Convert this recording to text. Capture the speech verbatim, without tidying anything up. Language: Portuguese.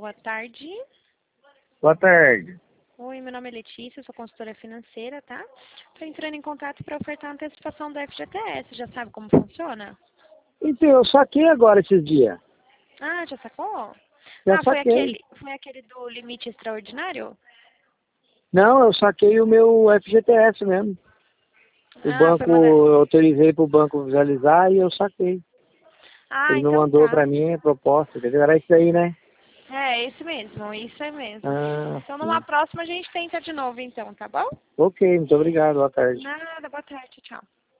Boa tarde. Boa tarde. Oi, meu nome é Letícia, eu sou consultora financeira, tá? Estou entrando em contato para ofertar a antecipação do F G T S. Já sabe como funciona? Então, eu saquei agora esses dias. Ah, já sacou? Já Ah, foi saquei. aquele, foi aquele do limite extraordinário? Não, eu saquei o meu F G T S mesmo. O Ah, foi banco, mandar... eu autorizei para o banco visualizar e eu saquei. Ah, Ele me então mandou tá. para mim a proposta, entendeu? Era isso aí, né? É, isso mesmo, isso é mesmo. Ah, Então, numa sim. próxima, a gente tenta de novo, então, tá bom? Ok, muito obrigado. Boa tarde. Nada, boa tarde, tchau.